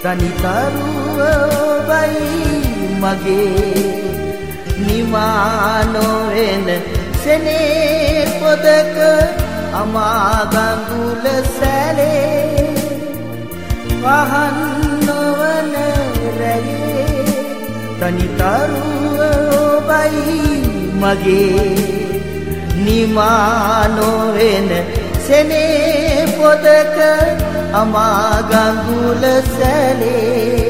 තනිකරුව ඔබයි මගේ නිමා නොවන සෙනේ පොදක අමා ගඟුල සැලේ පහන් නොවන රැයේ තනිකරුව ඔබයි මගේ නිමා නොවන සෙනේ පොදක අමා ගඟුල සැලේ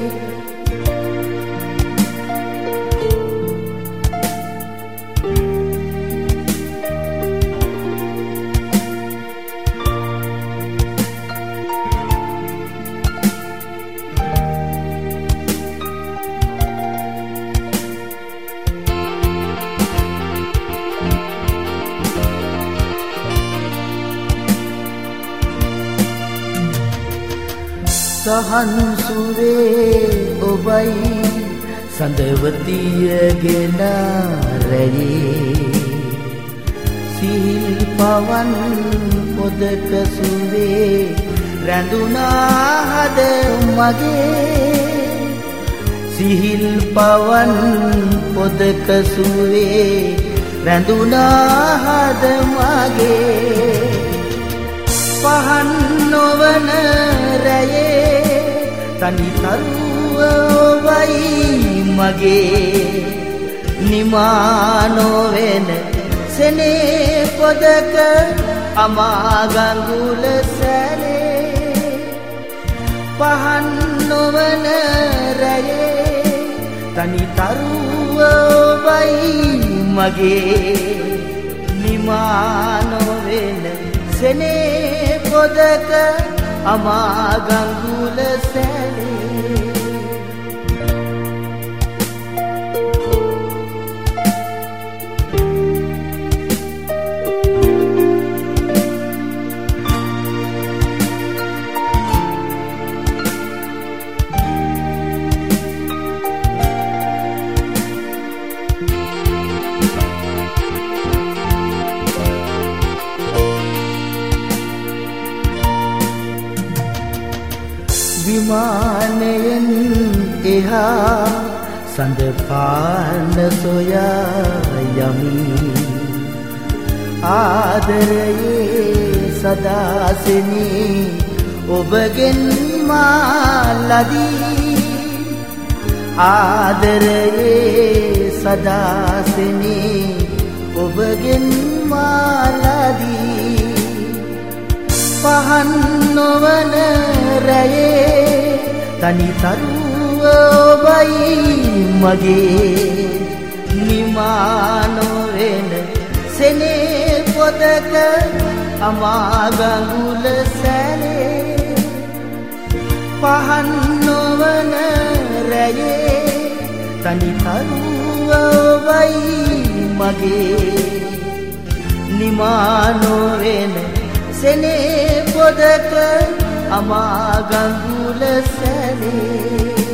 සහන් සුවේ ඔබයි සඳවතියගෙන රැයේ සිහිල් පවන් පොදක සුවේ රැඳුනා හද මගේ සිහිල් පවන් පොදක සුවේ රැඳුනා හද මගේ පහන් නොවන රැයේ තනිකරුව ඔබයි මගේ නිමා නොවන සෙනේ පොදක අමා ගඟුල සැලේ පහන් නොවන රැයේ තනිකරුව ඔබයි මගේ නිමා නොවන සෙනේ පොදක අමා ගඟුල සැලේ විමානයෙන් එහා සඳ පාන සොයා යමි ආදරයේ සදාසෙනී ඔබගෙන් මා ලදී ආදරයේ සදාසෙනී ඔබගෙන් මා ලදී පහන් නොවන රැයේ තනිකරුව ඔබයි මගේ නිමා නොවන සෙනේ පොදක අමා ගඟුල සැලේ පහන් නොවන රැයේ තනිකරුව ඔබයි මගේ නිමා නොවන සෙනේ පොදක අමා ගඟුල සැලේ